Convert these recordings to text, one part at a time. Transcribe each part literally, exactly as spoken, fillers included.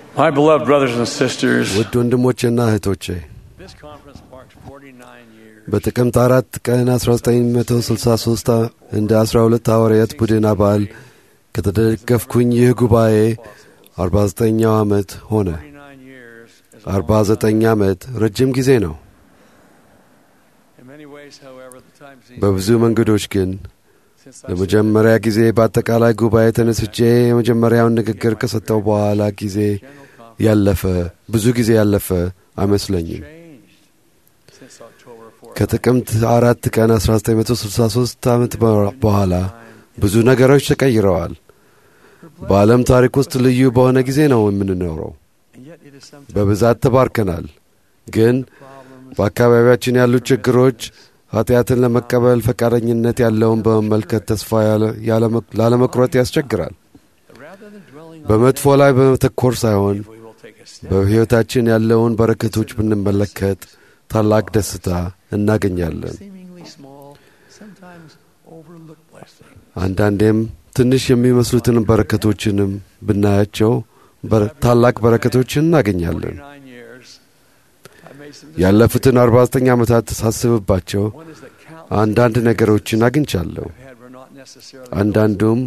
My beloved brothers and sisters, ውድ ወንድሞቼና እህቶቼ this conference marks forty-nine years በጥቅምት አራት ቀን አስራ ዘጠኝ መቶ ስልሳ ሦስት እንደ አስራ ሁለት ሐዋርያት ቡድን አባል ከተደገፍኩኝ ይህ ጉባኤ አርባ ዘጠነኛው ዓመት ሆነ። አርባ ዘጠኝ ዓመት ረጅም ጊዜ ነው። በብዙ መንገዶች ግን ለመጀመሪያ ጊዜ በአጠቃላይ ጉባኤ ተነስቼ የመጀመሪያውን ንግግር ከሰጠው በኋላ ጊዜ ያለፈ ብዙ ጊዜ ያለፈ አይመስለኝም። ከጥቅምት አራት ቀን አስራ ዘጠኝ መቶ ስልሳ ሦስት ዓመት በኋላ ብዙ ነገሮች ተቀይረዋል። በዓለም ታሪክ ውስጥ ልዩ በሆነ ጊዜ ነው የምንኖረው። በብዛት ተባርከናል። ግን በአካባቢያችን ያሉ ችግሮች ኃጢአትን ለመቀበል ፈቃደኝነት ያለውን በመመልከት ተስፋ ላለመቁረጥ ያስቸግራል። በመጥፎ ላይ በመተኮር ሳይሆን በሕይወታችን ያለውን በረከቶች ብንመለከት ታላቅ ደስታ እናገኛለን። አንዳንዴም ትንሽ የሚመስሉትን በረከቶችንም ብናያቸው ታላቅ በረከቶችን እናገኛለን። ያለፉትን አርባ ዘጠኝ ዓመታት ሳስብባቸው አንዳንድ ነገሮችን አግኝቻለሁ። አንዳንዱም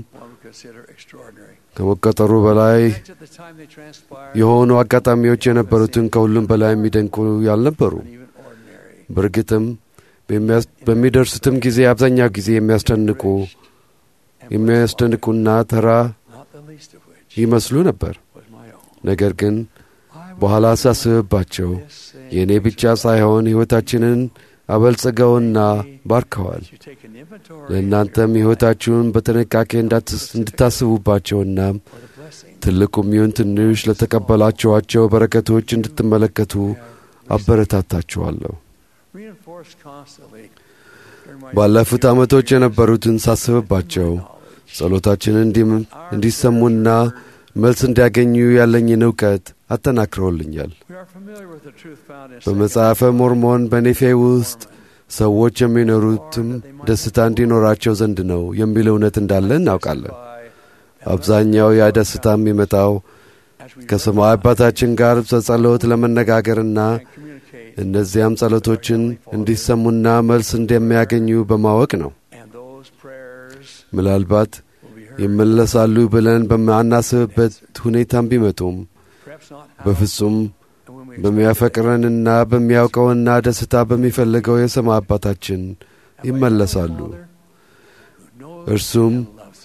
ከመቆጠሩ በላይ የሆኑ አጋጣሚዎች የነበሩትን ከሁሉም በላይ የሚደንቁ ያልነበሩ። በእርግጥም በሚደርሱትም ጊዜ አብዛኛው ጊዜ የሚያስደንቁ የሚያስደንቁና ተራ ይመስሉ ነበር። ነገር ግን በኋላ ሳስብባቸው የእኔ ብቻ ሳይሆን ሕይወታችንን አበልጽገውና ባርከዋል። ለእናንተም ሕይወታችሁን በጥንቃቄ እንድታስቡባቸውና ትልቁም ይሁን ትንሽ ለተቀበላችኋቸው በረከቶች እንድትመለከቱ አበረታታችኋለሁ። ባለፉት ዓመቶች የነበሩትን ሳስብባቸው ጸሎታችንን እንዲሰሙና መልስ እንዲያገኙ ያለኝን ዕውቀት አጠናክረውልኛል። በመጽሐፈ ሞርሞን በኔፌ ውስጥ ሰዎች የሚኖሩትም ደስታ እንዲኖራቸው ዘንድ ነው የሚል እውነት እንዳለ እናውቃለን። አብዛኛው ያ ደስታ የሚመጣው ከሰማይ አባታችን ጋር በጸሎት ለመነጋገርና እነዚያም ጸሎቶችን እንዲሰሙና መልስ እንደሚያገኙ በማወቅ ነው። ምናልባት ይመለሳሉ ብለን በማናስብበት ሁኔታም ቢመጡም በፍጹም በሚያፈቅረንና በሚያውቀውና ደስታ በሚፈልገው የሰማይ አባታችን ይመለሳሉ። እርሱም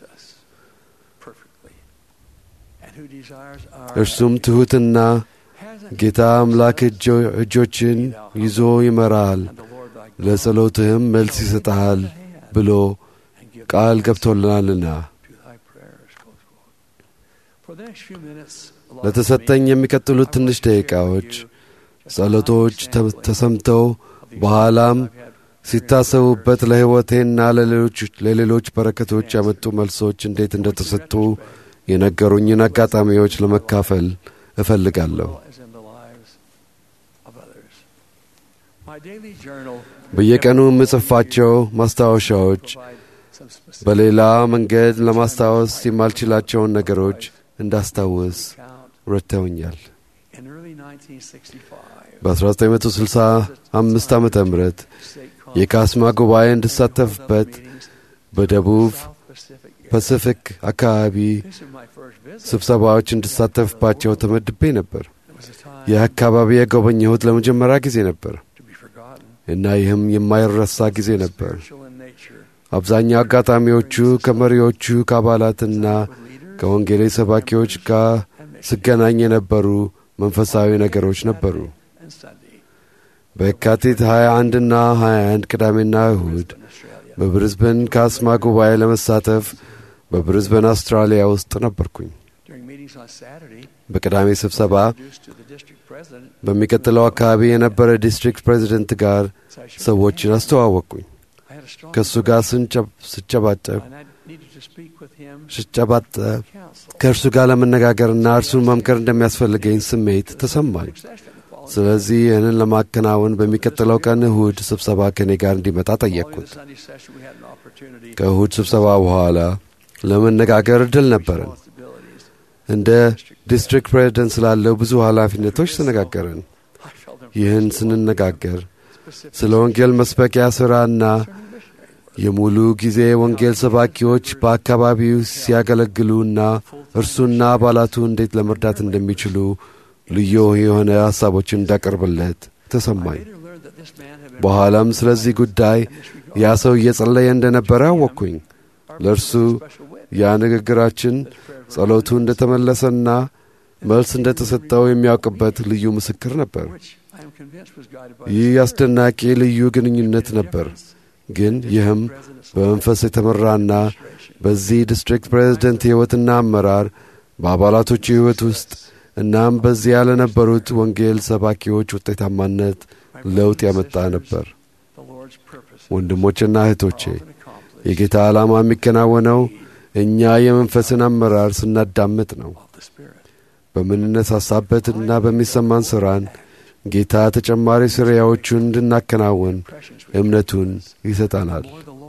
እርሱም ትሑትና ጌታ አምላክ እጆችን ይዞ ይመራል፣ ለጸሎትህም መልስ ይሰጥሃል ብሎ ቃል ገብቶልናልና። ለተሰጠኝ የሚቀጥሉት ትንሽ ደቂቃዎች ጸሎቶች ተሰምተው በኋላም ሲታሰቡበት ለሕይወቴና ለሌሎች በረከቶች ያመጡ መልሶች እንዴት እንደተሰጡ የነገሩኝን አጋጣሚዎች ለመካፈል እፈልጋለሁ። በየቀኑ የምጽፋቸው ማስታወሻዎች በሌላ መንገድ ለማስታወስ የማልችላቸውን ነገሮች እንዳስታውስ ረድተውኛል። በአስራ ዘጠኝ መቶ ስልሳ አምስት ዓመተ ምህረት የካስማ ጉባኤ እንድሳተፍበት በደቡብ ፓሲፊክ አካባቢ ስብሰባዎች እንድሳተፍባቸው ተመድቤ ነበር። ይህ አካባቢ የጎበኘሁት ለመጀመሪያ ጊዜ ነበር እና ይህም የማይረሳ ጊዜ ነበር። አብዛኛው አጋጣሚዎቹ ከመሪዎቹ ከአባላትና ከወንጌል ሰባኪዎች ጋር ስገናኝ የነበሩ መንፈሳዊ ነገሮች ነበሩ። በየካቲት ሃያ አንድ እና ሃያ አንድ ቅዳሜና እሁድ በብሪዝበን ካስማ ጉባኤ ለመሳተፍ በብሪዝበን አውስትራሊያ ውስጥ ነበርኩኝ። በቅዳሜ ስብሰባ በሚቀጥለው አካባቢ የነበረ ዲስትሪክት ፕሬዚደንት ጋር ሰዎችን አስተዋወቅኩኝ። ከእሱ ጋር ስንጨባጨብ ስጨባጠ ከእርሱ ጋር ለመነጋገርና እርሱን መምከር እንደሚያስፈልገኝ ስሜት ተሰማኝ። ስለዚህ ይህንን ለማከናወን በሚቀጥለው ቀን እሁድ ስብሰባ ከኔ ጋር እንዲመጣ ጠየቅኩት። ከእሁድ ስብሰባ በኋላ ለመነጋገር እድል ነበረን እንደ ዲስትሪክት ፕሬዝዳንት ስላለው ብዙ ኃላፊነቶች ተነጋገርን። ይህን ስንነጋገር ስለ ወንጌል መስበኪያ ሥራና የሙሉ ጊዜ ወንጌል ሰባኪዎች በአካባቢው ሲያገለግሉና እርሱና አባላቱ እንዴት ለመርዳት እንደሚችሉ ልዩ የሆነ ሐሳቦችን እንዳቀርብለት ተሰማኝ። በኋላም ስለዚህ ጉዳይ ያ ሰው እየጸለየ እንደነበረ አወቅኩኝ። ለእርሱ ያ ንግግራችን ጸሎቱ እንደተመለሰና መልስ እንደተሰጠው የሚያውቅበት ልዩ ምስክር ነበር። ይህ አስደናቂ ልዩ ግንኙነት ነበር። ግን ይህም በመንፈስ የተመራና በዚህ ዲስትሪክት ፕሬዝዳንት ሕይወትና አመራር በአባላቶቹ ሕይወት ውስጥ እናም በዚያ ለነበሩት ወንጌል ሰባኪዎች ውጤታማነት ለውጥ ያመጣ ነበር። ወንድሞችና እህቶቼ፣ የጌታ ዓላማ የሚከናወነው እኛ የመንፈስን አመራር ስናዳምጥ ነው። በምንነሳሳበትና በሚሰማን ሥራን ጌታ ተጨማሪ ሥራዎቹን እንድናከናውን እምነቱን ይሰጠናል።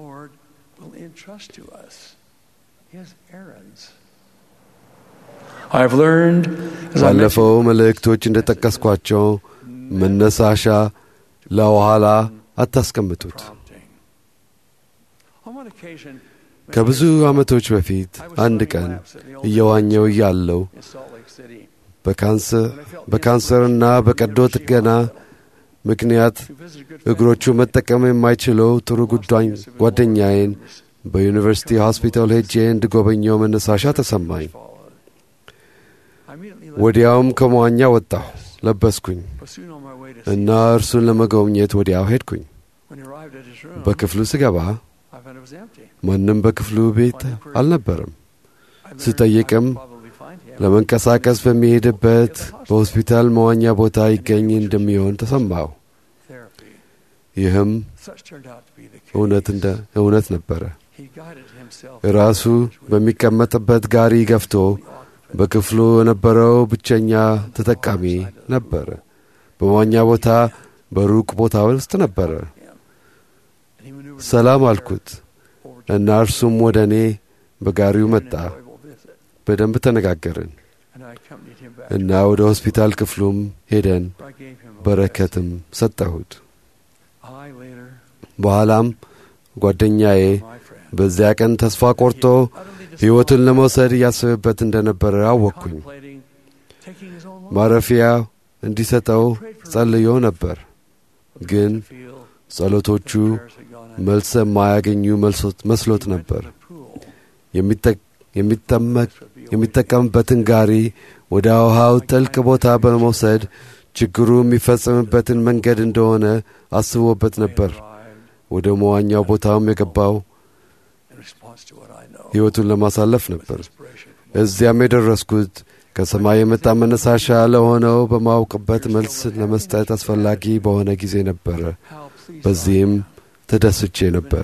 ባለፈው መልእክቶች እንደ ጠቀስኳቸው መነሳሻ ለኋላ አታስቀምጡት። ከብዙ ዓመቶች በፊት አንድ ቀን እየዋኘው እያለሁ በካንሰርና በቀዶ ጥገና ምክንያት እግሮቹ መጠቀም የማይችለው ጥሩ ጓደኛዬን በዩኒቨርሲቲ ሆስፒታል ሄጄ እንድጎበኘው መነሳሻ ተሰማኝ። ወዲያውም ከመዋኛ ወጣሁ፣ ለበስኩኝ እና እርሱን ለመጎብኘት ወዲያው ሄድኩኝ። በክፍሉ ስገባ ማንም በክፍሉ ቤት አልነበረም። ስጠይቅም ለመንቀሳቀስ በሚሄድበት በሆስፒታል መዋኛ ቦታ ይገኝ እንደሚሆን ተሰማሁ። ይህም እውነት ነበረ። ራሱ በሚቀመጥበት ጋሪ ገፍቶ በክፍሉ የነበረው ብቸኛ ተጠቃሚ ነበረ። በመዋኛ ቦታ በሩቅ ቦታ ውስጥ ነበረ። ሰላም አልኩት እና እርሱም ወደ እኔ በጋሪው መጣ። በደንብ ተነጋገርን እና ወደ ሆስፒታል ክፍሉም ሄደን በረከትም ሰጠሁት። በኋላም ጓደኛዬ በዚያ ቀን ተስፋ ቆርጦ ሕይወቱን ለመውሰድ እያሰበበት እንደነበረ አወቅኩኝ። ማረፊያ እንዲሰጠው ጸልዮ ነበር፣ ግን ጸሎቶቹ መልስ የማያገኙ መስሎት ነበር። የሚጠቀምበትን ጋሪ ወደ ውሃው ጥልቅ ቦታ በመውሰድ ችግሩ የሚፈጸምበትን መንገድ እንደሆነ አስቦበት ነበር። ወደ መዋኛው ቦታውም የገባው ሕይወቱን ለማሳለፍ ነበር። እዚያም የደረስኩት ከሰማይ የመጣ መነሳሻ ለሆነው በማውቅበት መልስ ለመስጠት አስፈላጊ በሆነ ጊዜ ነበረ። በዚህም ተደስቼ ነበር።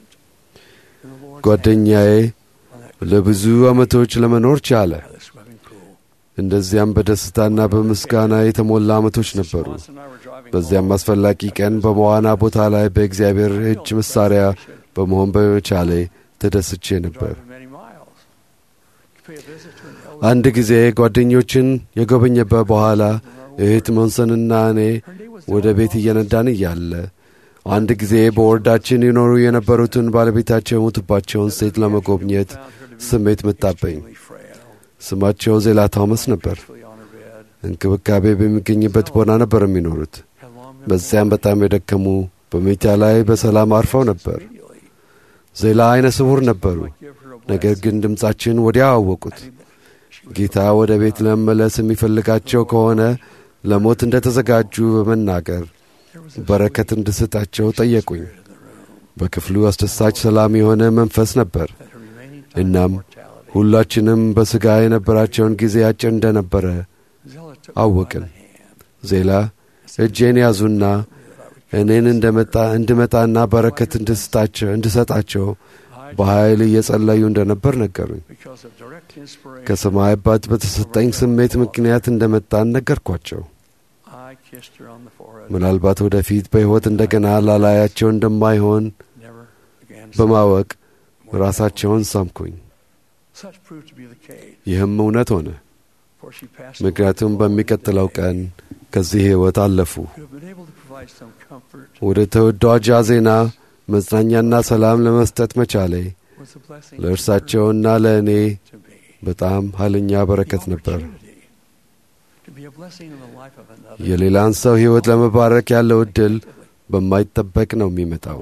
ጓደኛዬ ለብዙ ዓመቶች ለመኖር ቻለ። እንደዚያም በደስታና በምስጋና የተሞላ ዓመቶች ነበሩ። በዚያም አስፈላጊ ቀን በመዋና ቦታ ላይ በእግዚአብሔር እጅ መሣሪያ በመሆን በመቻሌ ተደስቼ ነበር። አንድ ጊዜ ጓደኞችን የጎበኘበት በኋላ እህት ሞንሰንና እኔ ወደ ቤት እየነዳን እያለ አንድ ጊዜ በወረዳችን ይኖሩ የነበሩትን ባለቤታቸው የሞቱባቸውን ሴት ለመጎብኘት ስሜት መጣበኝ። ስማቸው ዜላ ቶማስ ነበር። እንክብካቤ በሚገኝበት ቦታ ነበር የሚኖሩት። በዚያም በጣም የደከሙ በመኝታ ላይ በሰላም አርፈው ነበር። ዜላ አይነ ስውር ነበሩ። ነገር ግን ድምፃችን ወዲያው አወቁት። ጌታ ወደ ቤት ለመመለስ የሚፈልጋቸው ከሆነ ለሞት እንደ ተዘጋጁ በመናገር በረከት እንድሰጣቸው ጠየቁኝ። በክፍሉ አስደሳች ሰላም የሆነ መንፈስ ነበር። እናም ሁላችንም በሥጋ የነበራቸውን ጊዜ አጭር እንደነበረ አወቅን። ዜላ እጄን ያዙና እኔን እንደመጣ እንድመጣና በረከት እንድሰጣቸው በኃይል እየጸለዩ እንደነበር ነገሩኝ። ከሰማይ አባት በተሰጠኝ ስሜት ምክንያት እንደመጣን ነገርኳቸው። ምናልባት ወደፊት በሕይወት እንደገና ላላያቸው እንደማይሆን በማወቅ ራሳቸውን ሳምኩኝ። ይህም እውነት ሆነ። ምክንያቱም በሚቀጥለው ቀን ከዚህ ሕይወት አለፉ። ወደ ተወዳጇ ዜና መጽናኛና ሰላም ለመስጠት መቻሌ ለእርሳቸውና ለእኔ በጣም ኃይለኛ በረከት ነበር። የሌላን ሰው ሕይወት ለመባረክ ያለው ዕድል በማይጠበቅ ነው የሚመጣው።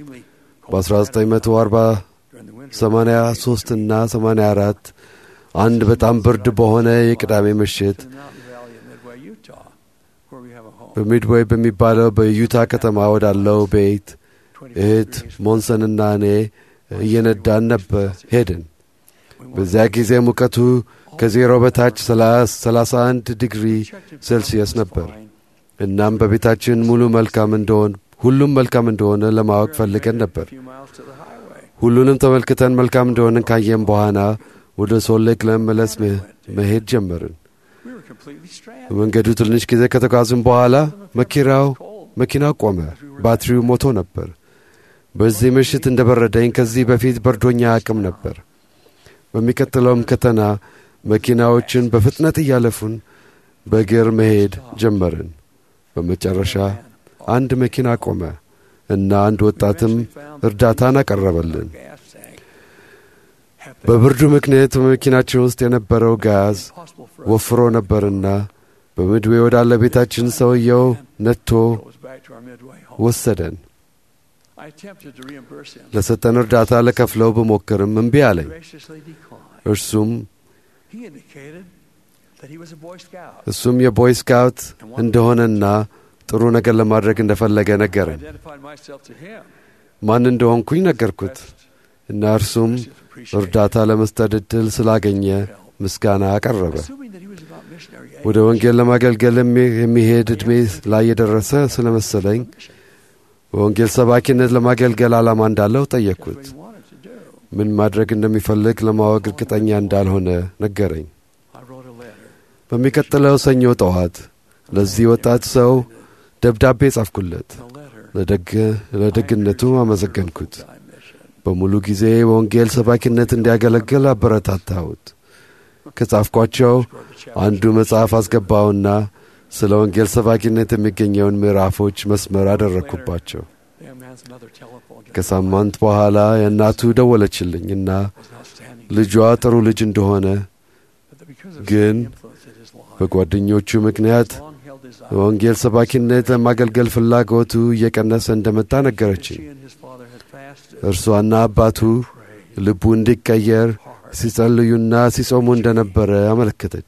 በ1940 ሶስት እና ሰማንያ አራት አንድ በጣም ብርድ በሆነ የቅዳሜ ምሽት በሚድዌይ በሚባለው በዩታ ከተማ ወዳለው ቤት እህት ሞንሰንና እኔ እየነዳን ነበር ሄድን። በዚያ ጊዜ ሙቀቱ ከዜሮ በታች ሰላሳ አንድ ዲግሪ ሴልሲየስ ነበር። እናም በቤታችን ሙሉ መልካም እንደሆነ ሁሉም መልካም እንደሆነ ለማወቅ ፈልገን ነበር። ሁሉንም ተመልክተን መልካም እንደሆነ ካየን በኋላ ወደ ሶሌክ ለመመለስ መሄድ ጀመርን። መንገዱ ትንሽ ጊዜ ከተጓዝን በኋላ መኪናው መኪናው ቆመ። ባትሪው ሞቶ ነበር። በዚህ ምሽት እንደበረደኝ ከዚህ በፊት በርዶኛ አቅም ነበር። በሚቀጥለውም ከተና መኪናዎችን በፍጥነት እያለፉን በእግር መሄድ ጀመርን። በመጨረሻ አንድ መኪና ቆመ እና አንድ ወጣትም እርዳታን አቀረበልን። በብርዱ ምክንያት በመኪናችን ውስጥ የነበረው ጋዝ ወፍሮ ነበርና በሚድዌይ ወዳለ ቤታችን ሰውየው ነድቶ ወሰደን። ለሰጠን እርዳታ ለከፍለው ብሞክርም እምቢ አለኝ። እርሱም እሱም የቦይ ስካውት እንደሆነና ጥሩ ነገር ለማድረግ እንደፈለገ ነገረን። ማን እንደሆንኩኝ ነገርኩት እና እርሱም እርዳታ ለመስጠት ዕድል ስላገኘ ምስጋና አቀረበ። ወደ ወንጌል ለማገልገል የሚሄድ ዕድሜ ላይ የደረሰ ስለመሰለኝ በወንጌል ሰባኪነት ለማገልገል ዓላማ እንዳለው ጠየቅኩት። ምን ማድረግ እንደሚፈልግ ለማወቅ እርግጠኛ እንዳልሆነ ነገረኝ። በሚቀጥለው ሰኞ ጠዋት ለዚህ ወጣት ሰው ደብዳቤ ጻፍኩለት። ለደግነቱ አመሰገንኩት። በሙሉ ጊዜ በወንጌል ሰባኪነት እንዲያገለግል አበረታታሁት። ከጻፍኳቸው አንዱ መጽሐፍ አስገባውና ስለ ወንጌል ሰባኪነት የሚገኘውን ምዕራፎች መስመር አደረግኩባቸው። ከሳምንት በኋላ የእናቱ ደወለችልኝና ልጇ ጥሩ ልጅ እንደሆነ ግን በጓደኞቹ ምክንያት በወንጌል ሰባኪነት ለማገልገል ፍላጎቱ እየቀነሰ እንደመጣ ነገረችኝ። እርሷና አባቱ ልቡ እንዲቀየር ሲጸልዩና ሲጾሙ እንደነበረ አመለከተች።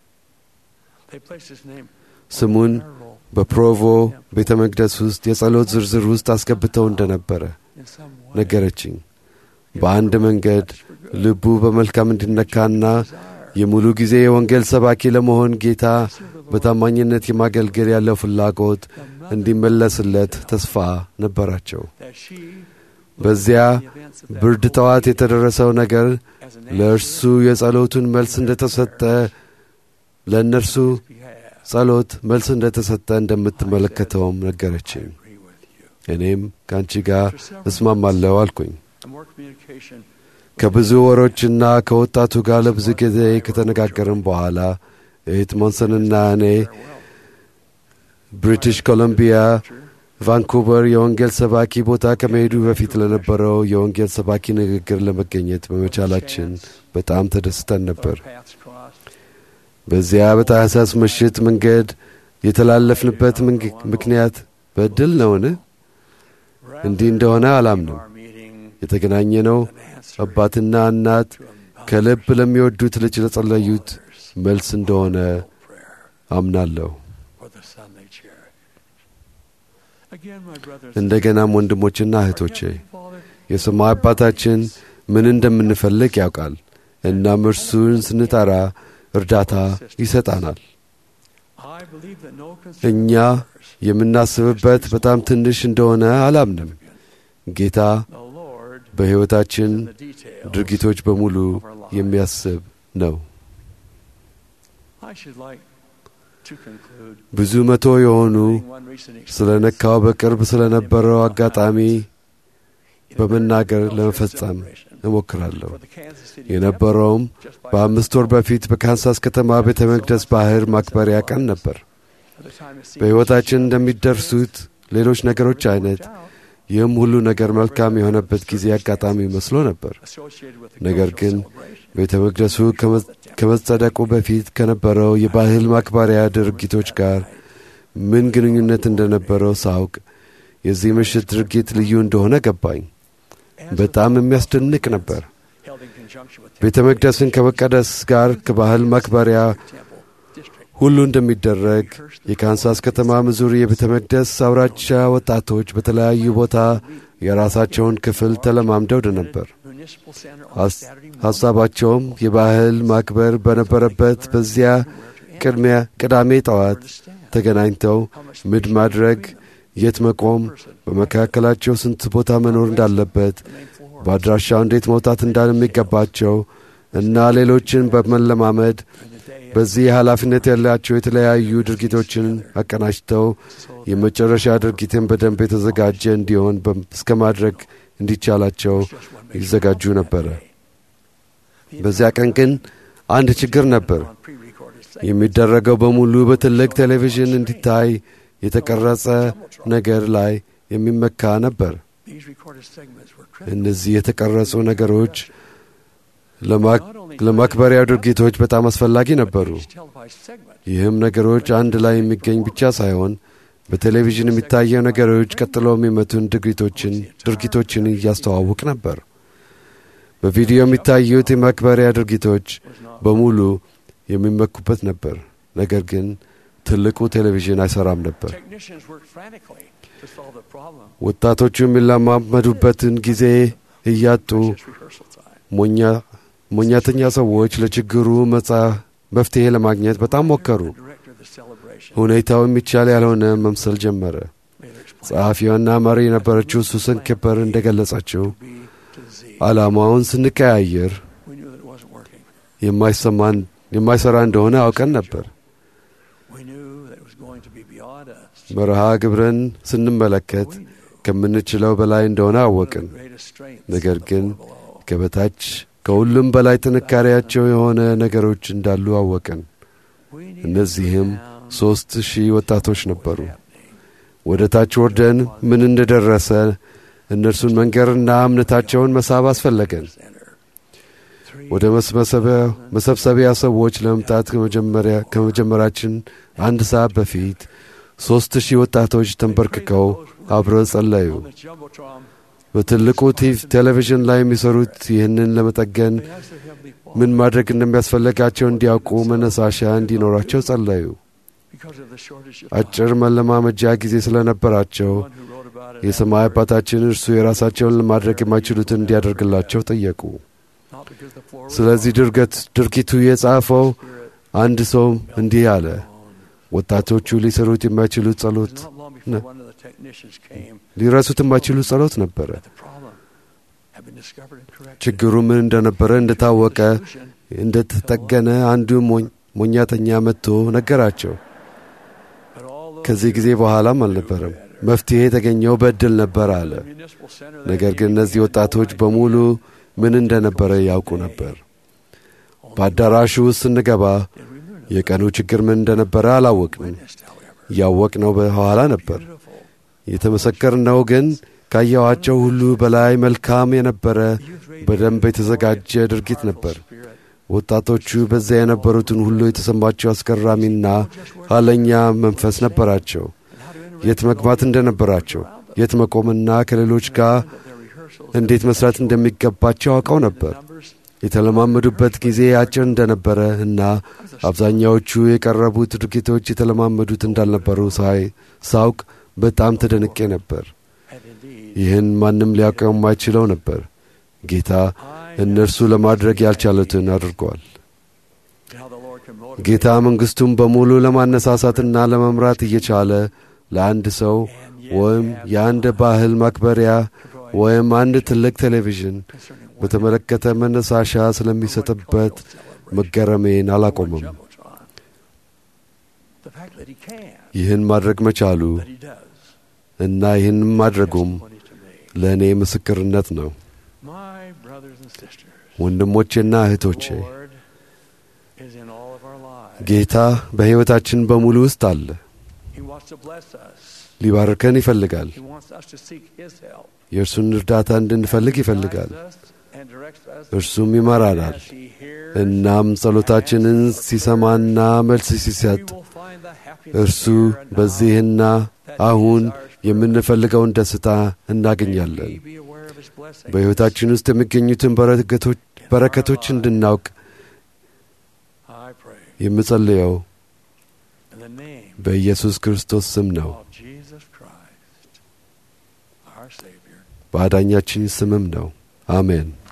ስሙን በፕሮቮ ቤተ መቅደስ ውስጥ የጸሎት ዝርዝር ውስጥ አስገብተው እንደነበረ ነገረችኝ። በአንድ መንገድ ልቡ በመልካም እንዲነካና የሙሉ ጊዜ የወንጌል ሰባኪ ለመሆን ጌታ በታማኝነት የማገልገል ያለው ፍላጎት እንዲመለስለት ተስፋ ነበራቸው። በዚያ ብርድ ጠዋት የተደረሰው ነገር ለእርሱ የጸሎቱን መልስ እንደተሰጠ ለእነርሱ ጸሎት መልስ እንደተሰጠ እንደምትመለከተውም ነገረችኝ። እኔም ከአንቺ ጋር እስማማለሁ አልኩኝ። ከብዙ ወሮችና ከወጣቱ ጋር ለብዙ ጊዜ ከተነጋገርን በኋላ እህት ሞንሰንና እኔ ብሪቲሽ ኮሎምቢያ ቫንኩቨር የወንጌል ሰባኪ ቦታ ከመሄዱ በፊት ለነበረው የወንጌል ሰባኪ ንግግር ለመገኘት በመቻላችን በጣም ተደስተን ነበር። በዚያ በታህሳስ ምሽት መንገድ የተላለፍንበት ምክንያት በዕድል ነውን? እንዲህ እንደሆነ አላምንም። የተገናኘነው አባትና እናት ከልብ ለሚወዱት ልጅ ለጸለዩት መልስ እንደሆነ አምናለሁ። እንደገናም ወንድሞችና እህቶቼ የሰማይ አባታችን ምን እንደምንፈልግ ያውቃል። እናም እርሱን ስንጠራ እርዳታ ይሰጣናል። እኛ የምናስብበት በጣም ትንሽ እንደሆነ አላምንም። ጌታ በሕይወታችን ድርጊቶች በሙሉ የሚያስብ ነው። ብዙ መቶ የሆኑ ስለ ነካው በቅርብ ስለ ነበረው አጋጣሚ በመናገር ለመፈጸም እሞክራለሁ። የነበረውም በአምስት ወር በፊት በካንሳስ ከተማ ቤተ መቅደስ ባህር ማክበሪያ ቀን ነበር። በሕይወታችን እንደሚደርሱት ሌሎች ነገሮች አይነት ይህም ሁሉ ነገር መልካም የሆነበት ጊዜ አጋጣሚ መስሎ ነበር። ነገር ግን ቤተ መቅደሱ ከመጸደቁ በፊት ከነበረው የባህል ማክበሪያ ድርጊቶች ጋር ምን ግንኙነት እንደነበረው ሳውቅ የዚህ ምሽት ድርጊት ልዩ እንደሆነ ገባኝ። በጣም የሚያስደንቅ ነበር። ቤተ መቅደስን ከመቀደስ ጋር ከባህል ማክበሪያ ሁሉ እንደሚደረግ የካንሳስ ከተማ ሚዙሪ የቤተ መቅደስ አውራጃ ወጣቶች በተለያዩ ቦታ የራሳቸውን ክፍል ተለማምደው ነበር። ሐሳባቸውም የባህል ማክበር በነበረበት በዚያ ቅድሚያ ቅዳሜ ጠዋት ተገናኝተው ምድ ማድረግ፣ የት መቆም፣ በመካከላቸው ስንት ቦታ መኖር እንዳለበት፣ በአድራሻው እንዴት መውጣት እንዳለሚገባቸው እና ሌሎችን በመለማመድ በዚህ ኃላፊነት ያላቸው የተለያዩ ድርጊቶችን አቀናጅተው የመጨረሻ ድርጊትን በደንብ የተዘጋጀ እንዲሆን እስከ ማድረግ እንዲቻላቸው ይዘጋጁ ነበረ። በዚያ ቀን ግን አንድ ችግር ነበር። የሚደረገው በሙሉ በትልቅ ቴሌቪዥን እንዲታይ የተቀረጸ ነገር ላይ የሚመካ ነበር። እነዚህ የተቀረጹ ነገሮች ለማክበሪያው ድርጊቶች በጣም አስፈላጊ ነበሩ። ይህም ነገሮች አንድ ላይ የሚገኝ ብቻ ሳይሆን በቴሌቪዥን የሚታየው ነገሮች ቀጥሎ የሚመቱን ድርጊቶችን ድርጊቶችን እያስተዋውቅ ነበር። በቪዲዮ የሚታዩት የማክበሪያ ድርጊቶች በሙሉ የሚመኩበት ነበር። ነገር ግን ትልቁ ቴሌቪዥን አይሰራም ነበር። ወጣቶቹ የሚለማመዱበትን ጊዜ እያጡ ሞኛ ሞኛተኛ ሰዎች ለችግሩ መፍትሄ ለማግኘት በጣም ሞከሩ። ሁኔታው የሚቻል ያልሆነ መምሰል ጀመረ። ጸሐፊዋና መሪ የነበረችው ሱሰን ኬፐር እንደገለጸችው ዓላማውን ስንቀያየር የማይሰማን የማይሰራ እንደሆነ አውቀን ነበር። መርሃ ግብርን ስንመለከት ከምንችለው በላይ እንደሆነ አወቅን። ነገር ግን ከበታች ከሁሉም በላይ ጥንካሬያቸው የሆነ ነገሮች እንዳሉ አወቅን። እነዚህም ሦስት ሺህ ወጣቶች ነበሩ። ወደ ታች ወርደን ምን እንደደረሰ እነርሱን መንገርና እምነታቸውን መሳብ አስፈለገን። ወደ መሰብሰቢያ ሰዎች ለመምጣት ከመጀመራችን አንድ ሰዓት በፊት ሦስት ሺህ ወጣቶች ተንበርክከው አብረው ጸለዩ። በትልቁ ቴሌቪዥን ላይ የሚሰሩት ይህንን ለመጠገን ምን ማድረግ እንደሚያስፈልጋቸው እንዲያውቁ መነሳሻ እንዲኖራቸው ጸለዩ። አጭር መለማመጃ ጊዜ ስለነበራቸው የሰማይ አባታችን እርሱ የራሳቸውን ለማድረግ የማይችሉትን እንዲያደርግላቸው ጠየቁ። ስለዚህ ድርጊቱ የጻፈው አንድ ሰው እንዲህ አለ፣ ወጣቶቹ ሊሰሩት የማይችሉት ጸሎት ሊረሱት የማይችሉት ጸሎት ነበረ። ችግሩ ምን እንደነበረ እንደታወቀ እንደተጠገነ አንዱ ሞኛተኛ መጥቶ ነገራቸው። ከዚህ ጊዜ በኋላም አልነበረም መፍትሄ የተገኘው በዕድል ነበር አለ። ነገር ግን እነዚህ ወጣቶች በሙሉ ምን እንደነበረ ያውቁ ነበር። በአዳራሹ ውስጥ ስንገባ የቀኑ ችግር ምን እንደነበረ አላወቅንም። ያወቅነው በኋላ ነበር። የተመሰከርነው ግን ካየዋቸው ሁሉ በላይ መልካም የነበረ በደንብ የተዘጋጀ ድርጊት ነበር። ወጣቶቹ በዚያ የነበሩትን ሁሉ የተሰማቸው አስገራሚና ኃይለኛ መንፈስ ነበራቸው። የት መግባት እንደነበራቸው፣ የት መቆምና ከሌሎች ጋር እንዴት መስራት እንደሚገባቸው አውቀው ነበር። የተለማመዱበት ጊዜ አጭር እንደነበረ እና አብዛኛዎቹ የቀረቡት ድርጊቶች የተለማመዱት እንዳልነበሩ ሳውቅ በጣም ተደንቄ ነበር። ይህን ማንም ሊያውቀው የማይችለው ነበር። ጌታ እነርሱ ለማድረግ ያልቻሉትን አድርጓል። ጌታ መንግሥቱን በሙሉ ለማነሳሳትና ለመምራት እየቻለ ለአንድ ሰው ወይም የአንድ ባህል ማክበሪያ ወይም አንድ ትልቅ ቴሌቪዥን በተመለከተ መነሳሻ ስለሚሰጥበት መገረሜን አላቆመም። ይህን ማድረግ መቻሉ እና ይህን ማድረጉም ለእኔ ምስክርነት ነው። ወንድሞቼና እህቶቼ ጌታ በሕይወታችን በሙሉ ውስጥ አለ። ሊባርከን ይፈልጋል። የእርሱን እርዳታ እንድንፈልግ ይፈልጋል። እርሱም ይመራናል። እናም ጸሎታችንን ሲሰማና መልስ ሲሰጥ እርሱ በዚህና አሁን የምንፈልገውን ደስታ እናገኛለን። በሕይወታችን ውስጥ የሚገኙትን በረከቶች በረከቶች እንድናውቅ የምጸልየው በኢየሱስ ክርስቶስ ስም ነው። በአዳኛችን ስምም ነው። አሜን።